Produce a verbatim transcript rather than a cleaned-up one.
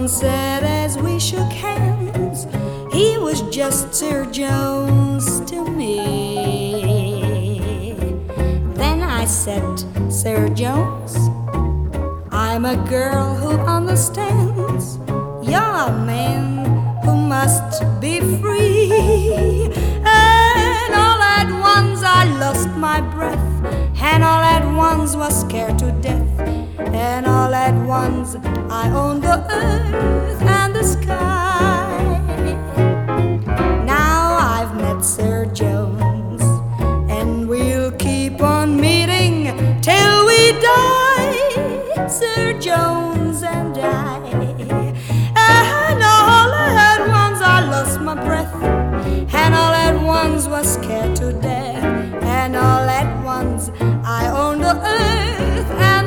said as we shook hands, he was just Sir Jones to me. Then I said, Sir Jones, I'm a girl who understands. You're a man who must be free. And all at once I lost my breath, and all at once was scared to death. And all at once I owned the earth and the sky. Now I've met Sir Jones, and we'll keep on meeting till we die, Sir Jones and I. And all at once I lost my breath, and all at once was scared to death. And all at once I owned the earth and